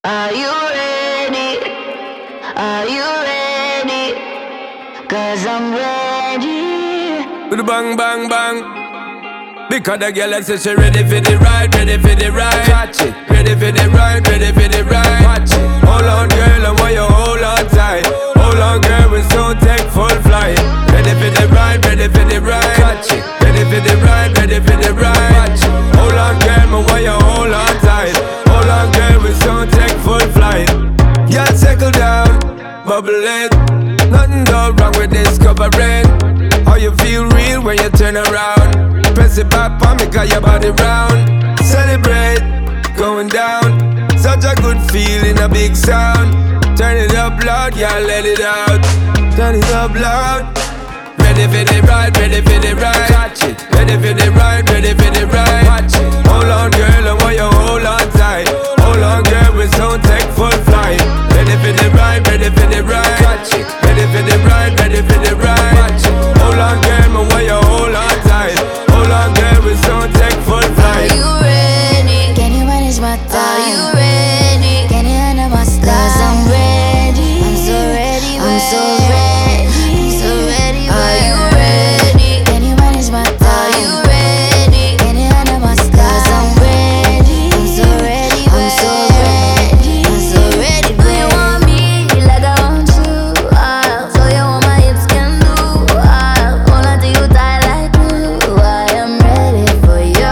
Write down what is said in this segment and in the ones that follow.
Are you ready? Are you ready? 'Cause I'm ready. With the bang, bang, bang. Because the girl says she ready for the ride, ready for the ride. Watch it. Ready for the ride, ready for the ride. Watch it. Hold on, girl, I want you hold on tight. Hold on, girl, we soon take full flight. Ready for the ride, ready for the ride. Watch it. Ready for the ride, ready for the ride. Watch it. Hold on, girl, I want you hold on tight. Hold on, girl, we soon take full flight. Girl, settle down, bubble it. Nothing go wrong with discovering how you feel real when you turn around. Press it back on me, got your body round. Celebrate, going down. Such a good feeling, a big sound. Turn it up loud, yeah, let it out. Turn it up loud. Ready for the ride, ready for the ride. Catch it. Ready for the ride, ready for the ride. Watch it. Hold on, girl, I want you hold on tight. Hold on, girl, we soon take full flight. Ready for the ride, ready for the ride. Catch it. Ready for the ride, ready for the ride. Watch it. Hold on, girl, I want you hold on tight. Hold on, girl, we soon take full flight. Are you ready? Can you manage my time? Are you ready? Can you handle my style? 'Cause I'm ready. I'm so ready. I'm so ready. I'm so ready. Are you ready? Can you manage my time? Are you ready? Can you handle my style? 'Cause I'm ready. I'm so ready. I'm so ready. I'm so ready. Do you want me like I want you? I'll show you what my hips can do. I'll hold on to you tight like glue. I am ready for you.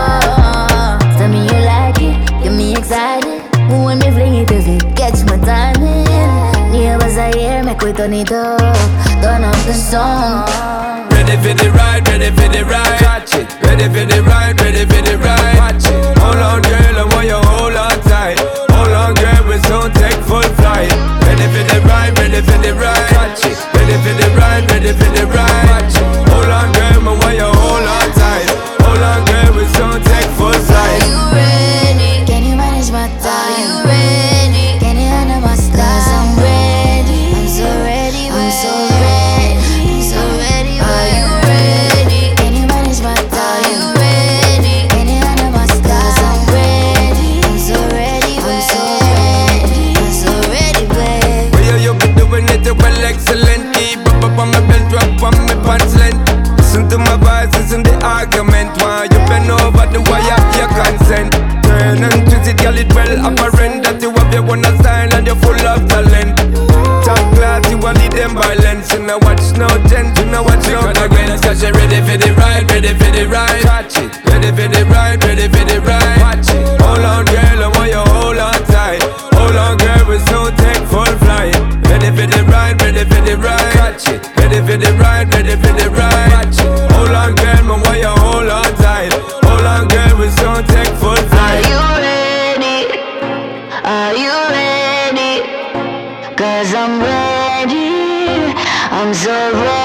Tell me you like it, get me excited. When me fling it, does it catch my timing? Neighbors are here, make we turn it up. Turn up the song. Ready for the ride, ready for the ride. Catch it. Ready for the ride, ready for the ride. Watch it. Hold on, girl, I want you hold on tight. Hold on, girl, we soon take full flight. Ready for the ride, ready for the ride. Catch it. Ready for the ride, ready for the ride. Watch it. Hold on, girl, I want you hold on tight. Hold on, girl, we soon take full flight. Are you ready? Can you manage my time? Are you ready? Can you handle my style? 'Cause I'm ready. I'm so ready. I'm so ready. I'm so ready. Are you ready? Can you manage my time? Are you ready? Can you handle my style? 'Cause I'm ready. I'm so ready. I'm so ready. I'm so ready, babe. Well, you be doing it well, excellent. Keep up on my belt, drop on my pants length. Listen to my voice, listen the argument. Why you bend over the wire, your consent. Turn and twist it, girl, it well apparent that you have your own style and you're full of talent. Top class, you want lead them violence. You know watch no gent, you know watch no against. 'Cause you're ready for the ride, ready for the ride. Catch it. Ready for the ride, ready for the ride. Watch it. Hold on, girl, I want you hold on tight. Hold on, girl, we soon take full flight. Ready for the ride, ready for the ride. Catch it. Ready for the ride, ready for the ride. Watch it. Hold on, girl, I want you hold on tight. Hold on, girl, we soon take full Are flight. you ready? Are you ready? 'Cause I'm ready. I'm so ready.